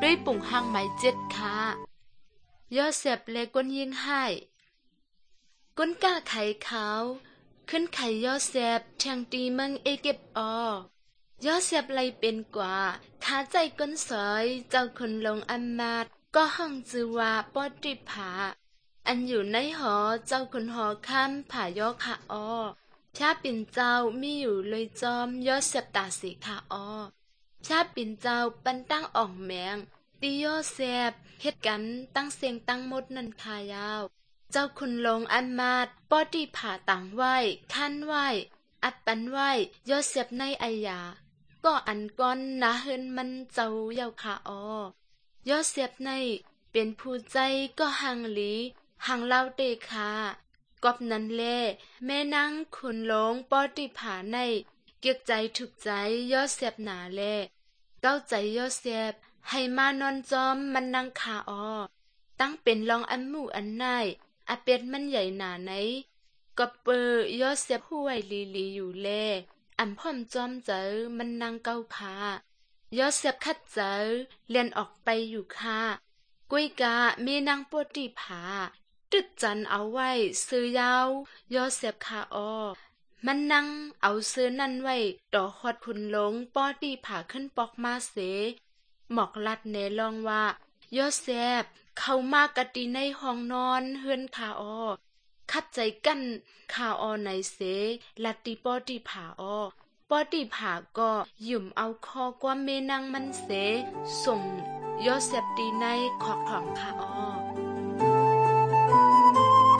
ด้วยปุ่งหางไหมเจ็ดค่ะยอเสพเลก้นยิงให้ก้นก้าไข่ขาวขึ้นไข่ยอเสพแทงตีเมืองเอเก็บยอเสพไรเป็นกว่าขาใจก้นสอยเจ้าคนลงอัมมาตก็ห้องจือว่าปอติผาอันอยู่ในหอเจ้าคนหอค้ำผ่ายอค่ะชาปิ่นเจ้ามีอยู่เลยจอมยอเสพตาสีค่ะชาปิ่นเจ้าปันตั้งอ่องแมงตียอเสพเฮ็ดกันตั้งเสียงตั้งมดนันคายาวเจ้าคุณลงอันมาดปอติผาต่างไหวขั้นไหวอัดปันไหวยอเสพในไอยาก็อันก้อนนะเฮินมันเจ้าเยาค่ะยอเสพในเป็นผู้ใจก็หังหลีหังเล่าเตคากอบนั้นแลแม่นางคุณหลงปอติผาในเกียกใจถึกใจยอเสพหนาแลเก้าใจยอเสพให้มานอนจอมมันนางขาตั้งเป็นรองอันหมู่อันนายอาเป็ดมันใหญ่หนาไหนก็เปอยอเสพผู้ไหวลีอยู่แลอันพ่อมจอมเจอมันนางเก้าขายอเสพคัดเจอเลียนออกไปอยู่ค่ะกุ้ยกะมีนางปวดตีผาตึดจันเอาไว้ซื้อยาวยอเสพค่ะมันนั่งเอาซื้อนั่นไว้ต่อขอดคุณหลงปอตีผาขึ้นปอกมาเสหมอกลัดเนลองว่ายอเสพเข้ามากะตีในห้องนอนเฮือนค่ะคัดใจกั้นข่าวในเสลัดตีปอตีผาปอตีผาก็หยุ่มเอาคอกว่าเมนังมันเสส่งยอเสพตีในขอกถองค่ะ